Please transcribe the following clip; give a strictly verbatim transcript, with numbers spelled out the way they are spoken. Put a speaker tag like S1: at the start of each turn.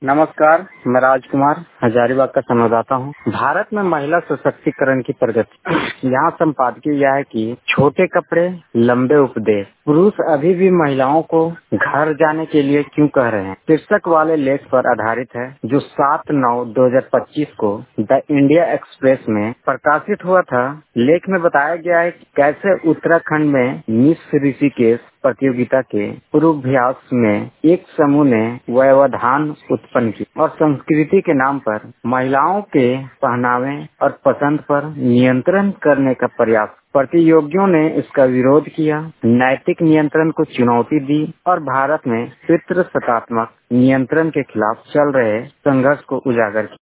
S1: नमस्कार, मैं राजकुमार हजारीबाग का संवाददाता हूँ। भारत में महिला सशक्तिकरण की प्रगति। यहाँ संपादकीय यह है कि छोटे कपड़े लंबे उपदेश, पुरुष अभी भी महिलाओं को घर जाने के लिए क्यों कह रहे हैं, शीर्षक वाले लेख पर आधारित है, जो सात नौ दो हजार पच्चीस को द इंडिया एक्सप्रेस में प्रकाशित हुआ था। लेख में बताया गया है कि कैसे उत्तराखंड में मिस ऋषिकेश प्रतियोगिता के पूर्वाभ्यास में एक समूह ने व्यवधान उत्पन्न की और संस्कृति के नाम पर महिलाओं के पहनावे और पसंद पर नियंत्रण करने का प्रयास। प्रतियोगियों ने इसका विरोध किया, नैतिक नियंत्रण को चुनौती दी और भारत में पितृसत्तात्मक नियंत्रण के खिलाफ चल रहे संघर्ष को उजागर किया।